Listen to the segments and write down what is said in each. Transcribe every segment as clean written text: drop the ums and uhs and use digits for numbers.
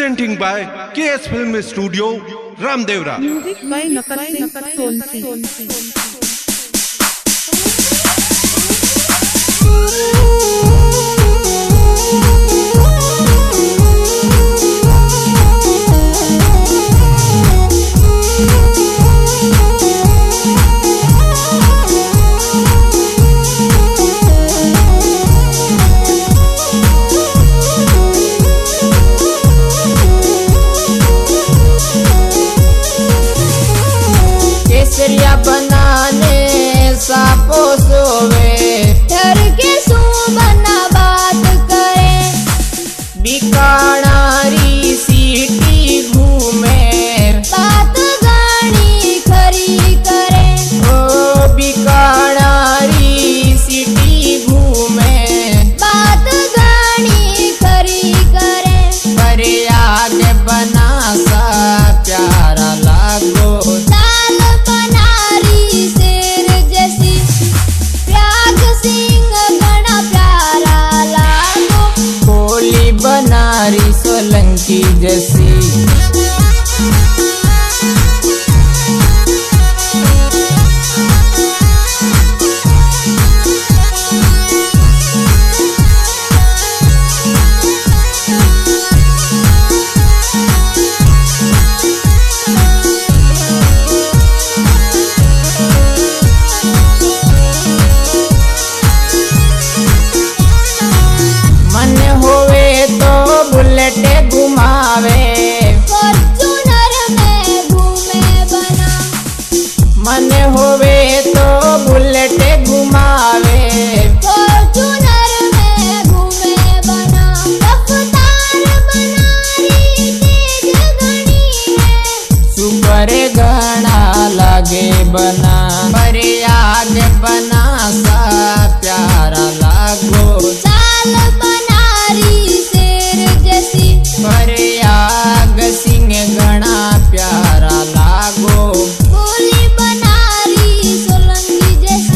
presenting by KS Film Studio, Ramdevra. Music by Nakat Sonsi. केसरिया बनाने सापो सोवे डर के सो बना बात करे, बिकाणारी सीटी घूमे बात गानी खरी करे। ओ बिकाणारी सीटी घूमे बात गानी खरी करे। पर आगे बना सा प्यारा लागो दाल बनारी शेर जैसी, प्याग सिंह घना प्यारा लागो। बोली बनारी सोलंकी जैसी। मन होवे तो बुलेट घुमावे, फॉर्च्यूनर में घूमे बना। मन होवे तो बुलेट घुमावे, फॉर्च्यूनर में घूमे बना। रफ्तार बनारी तेज घनी है, सुपर घना लागे बना। पर आगे बना सा प्यारा लागो चाल बनारी शेर जैसी, पर आग सिंह घना प्यारा लागो। बोली बनारी सोलंकी जैसी।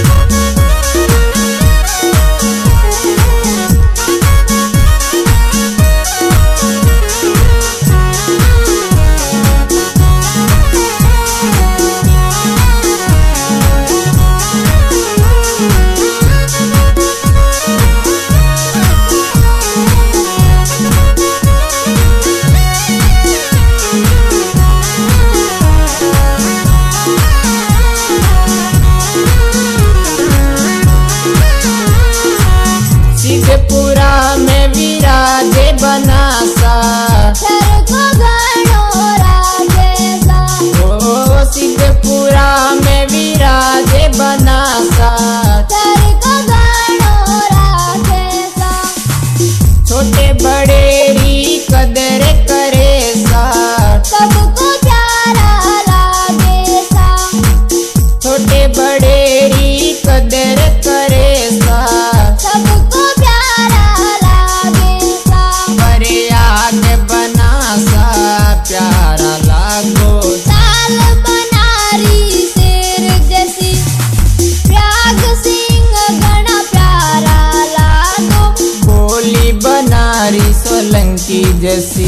सिद्धपुरा में विराजे बनासा, डर को घनो राजेसा, ओ सिद्धपुरा में विराजे बनासा। डर को घनो राजेसा। छोटे बड़े री कदर करे सा, सबको प्यारा लागे सा। छोटे बड़े री कदर करे सा। सबको प्यारा लागे सा। पर आगे बना सा प्यारा लागो चाल बनारी शेर जैसी, प्याग सिंह घना प्यारा लागो। बोली बनारी सोलंकी जैसी।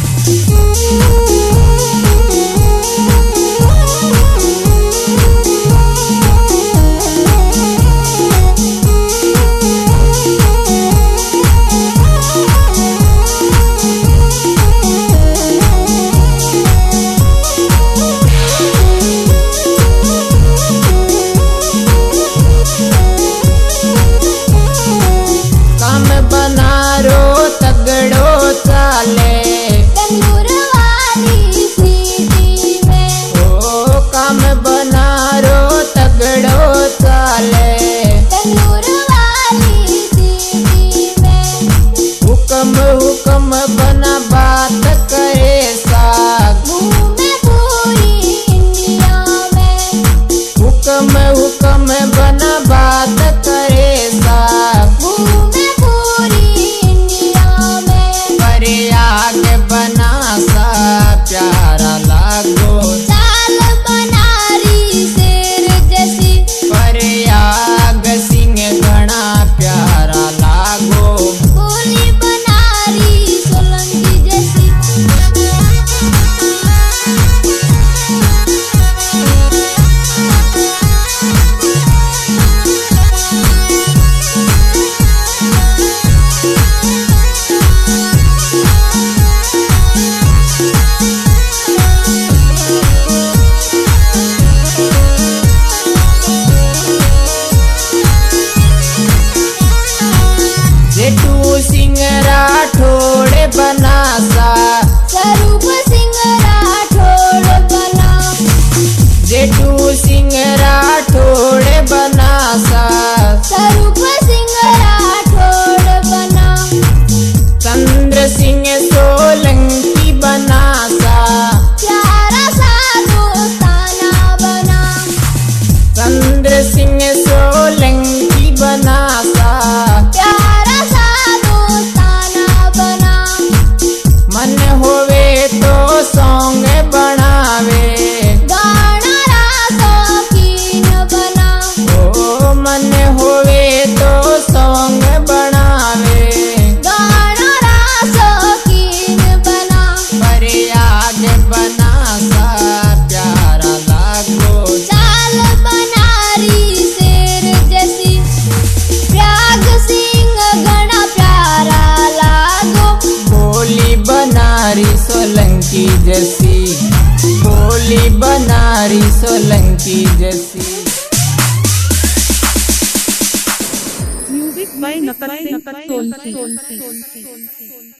काम बनारो तगड़ो चाले, तंदूर वाली सीटी में। ओ काम बनारो तगड़ो चाले, तंदूर वाली सीटी में। हुक्म हुक्म बना बात करे साग। घूमे पूरी इंडिया में। हुक्म हुक्म बना बात करे साग। घूमे पूरी इंडिया में। पर आगे बना सा प्यारा लागो चाल बनारी शेर जैसी, पर आग सिंह घना प्यारा लागो। बोली बनारी सोलंकी जैसी। होवे तो सॉन्ग बनावे गाना शौकीन बना ओ मन होवे तो सॉन्ग बनावे गाना शौकीन बना पर याद बना सा प्यारा लागो चाल बनारी शेर जैसी प्याग सिंह घना प्यारा लागो बोली बनारी सोलंकी जैसी बोली बनारी सोलंकी जैसी म्यूजिक बाय नकल सोलंकी।